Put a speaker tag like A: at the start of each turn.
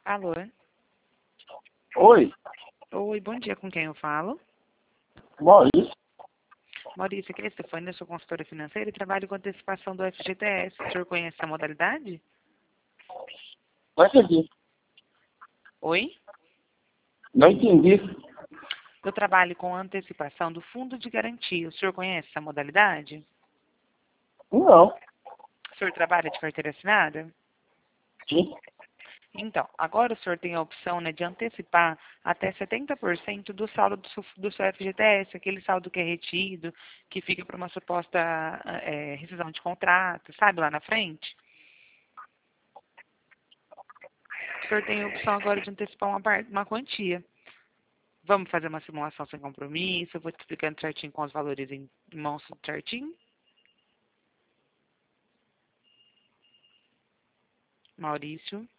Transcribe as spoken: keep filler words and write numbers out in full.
A: Alô?
B: Oi,
A: Oi, bom dia, com quem eu falo?
B: Maurício.
A: Maurício, aqui é a Stefania, eu sou consultora financeira e trabalho com antecipação do F G T S. O senhor conhece a modalidade?
B: Não entendi.
A: Oi?
B: Não entendi.
A: Eu trabalho com antecipação do Fundo de Garantia. O senhor conhece essa modalidade?
B: Não.
A: O senhor trabalha de carteira assinada?
B: Sim.
A: Então, agora o senhor tem a opção, né, de antecipar até setenta por cento do saldo do seu, do seu F G T S, aquele saldo que é retido, que fica para uma suposta é, rescisão de contrato, sabe, lá na frente? O senhor tem a opção agora de antecipar uma, par- uma quantia. Vamos fazer uma simulação sem compromisso, eu vou te explicando certinho com os valores em em mãos tudo certinho. Maurício.